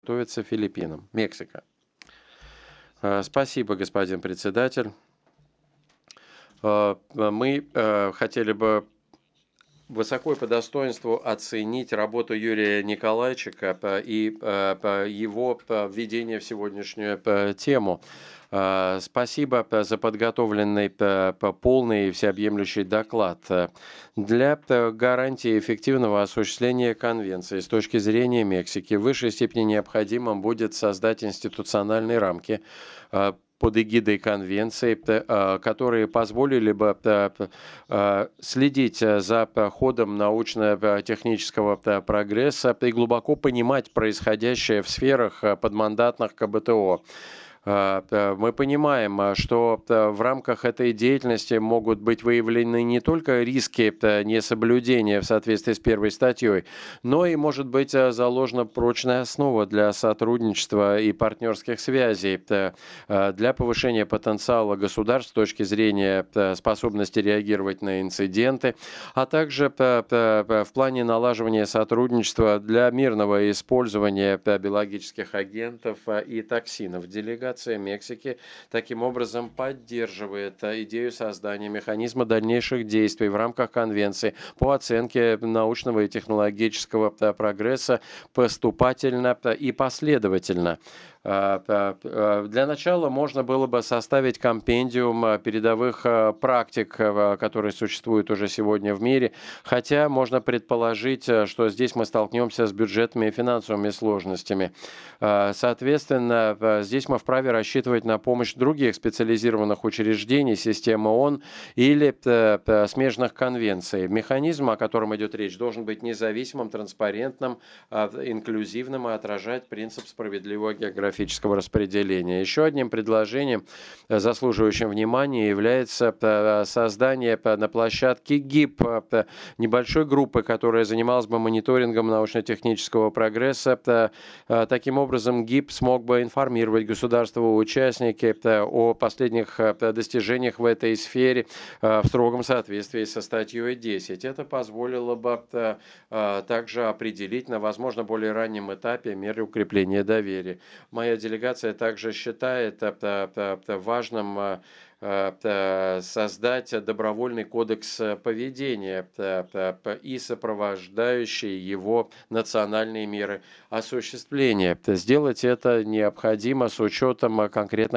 готовится Филиппинам, Мексика. Спасибо, господин председатель. Мы хотели бы высоко и по достоинству оценить работу Юрия Николайчика и его введение в сегодняшнюю тему. Спасибо за подготовленный полный и всеобъемлющий доклад. Для гарантии эффективного осуществления конвенции с точки зрения Мексики в высшей степени необходимым будет создать институциональные рамки под эгидой конвенции, которые позволили бы следить за ходом научно-технического прогресса и глубоко понимать происходящее в сферах подмандатных КБТО. Мы понимаем, что в рамках этой деятельности могут быть выявлены не только риски несоблюдения в соответствии с первой статьей, но и может быть заложена прочная основа для сотрудничества и партнерских связей для повышения потенциала государств с точки зрения способности реагировать на инциденты, а также в плане налаживания сотрудничества для мирного использования биологических агентов и токсинов. Делегация Мексики таким образом поддерживает идею создания механизма дальнейших действий в рамках конвенции по оценке научного и технологического прогресса поступательно и последовательно. Для начала можно было бы составить компендиум передовых практик, которые существуют уже сегодня в мире, хотя можно предположить, что здесь мы столкнемся с бюджетными и финансовыми сложностями. Соответственно, здесь мы вправе рассчитывать на помощь других специализированных учреждений, системы ООН или смежных конвенций. Механизм, о котором идет речь, должен быть независимым, транспарентным, инклюзивным и отражать принцип справедливого географического распределения. Еще одним предложением, заслуживающим внимания, является создание на площадке ГИП небольшой группы, которая занималась бы мониторингом научно-технического прогресса. Таким образом, ГИП смог бы информировать государства-участники о последних достижениях в этой сфере в строгом соответствии со статьей 10. Это позволило бы также определить на, возможно, более раннем этапе меры укрепления доверия. Моя делегация также считает важным создать добровольный кодекс поведения и сопровождающие его национальные меры осуществления. Сделать это необходимо с учетом конкретных